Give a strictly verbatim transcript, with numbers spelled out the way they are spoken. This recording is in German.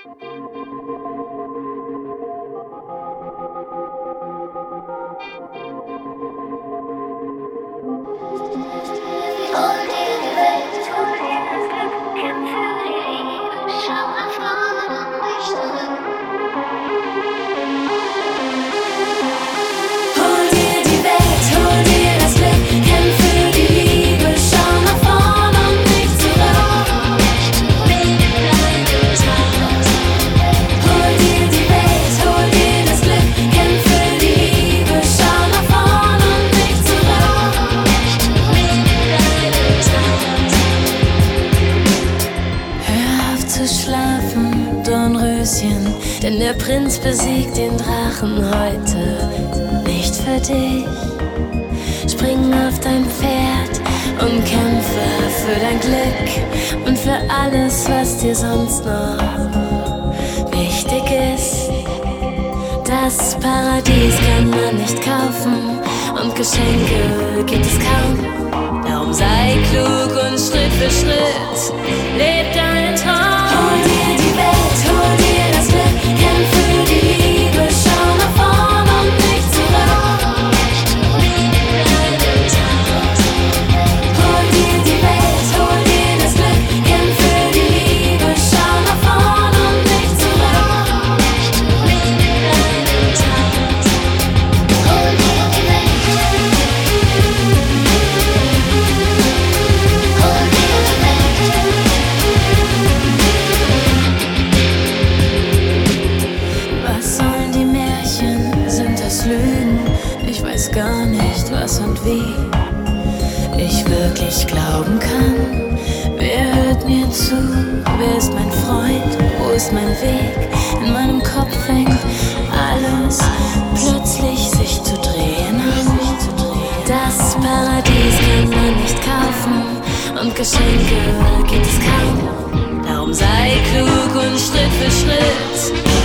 Denn der Prinz besiegt den Drachen heute nicht für dich. Spring auf dein Pferd und kämpfe für dein Glück und für alles, was dir sonst noch wichtig ist. Das Paradies kann man nicht kaufen und Geschenke gibt es kaum. Darum sei klug und Schritt für Schritt leb deinen Traum. Hol dir die Welt, hol dir das Glück, kämpf für die Liebe, schau nach vorn und nicht zurück. Hol dir die Welt, hol dir das Glück, kämpf für die Liebe, schau nach vorn und nicht zurück. Hol dir die Welt, hol dir die Welt. Was sollen die Märchen? Sind das Lügen? Ich weiß gar nicht, was und wie ich wirklich glauben kann. Wer hört mir zu? Wer ist mein Freund? Wo ist mein Weg? In meinem Kopf fängt alles plötzlich sich zu drehen an. Das Paradies kann man nicht kaufen und Geschenke gibt es kaum. Darum sei klug und Schritt für Schritt